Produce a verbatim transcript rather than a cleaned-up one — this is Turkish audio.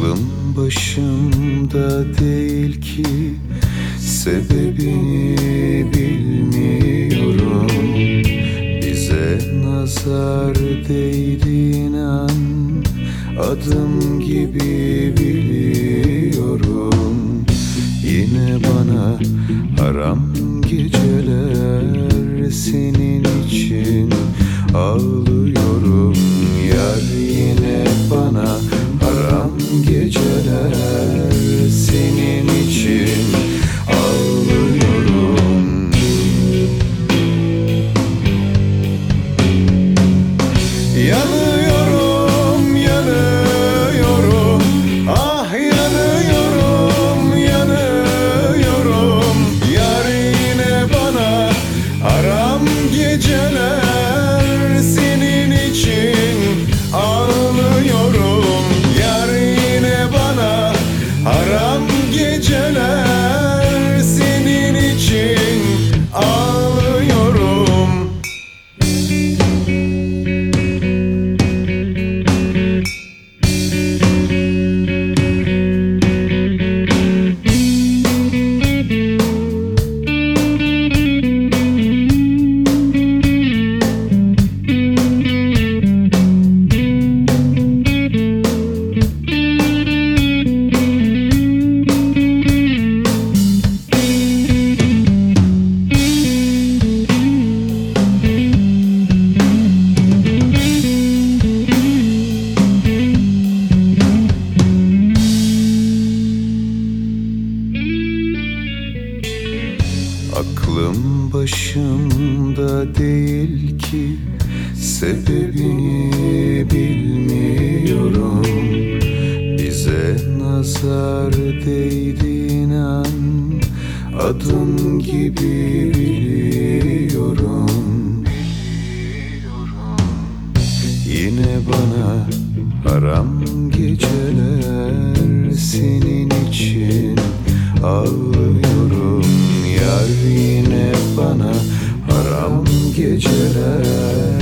Aklım başımda değil ki, sebebini bilmiyorum. Bize nazar değdi inan, adım gibi biliyorum. Yine bana haram geceler, senin için ağlıyorum. Yar yine bana haram geceler, senin için ağlıyorum. Yanıyorum, yanıyorum, ah yanıyorum, yanıyorum. Yar yine bana haram geceler, senin için ağlıyorum. Yar yine bana haram geceler, senin için ağlıyorum. Aklım başımda değil ki, sebebini bilmiyorum. Bize nazar değdi inan, adım gibi biliyorum. Yine bana haram geceler, senin için ağlıyorum. Yar yine bana haram geceler,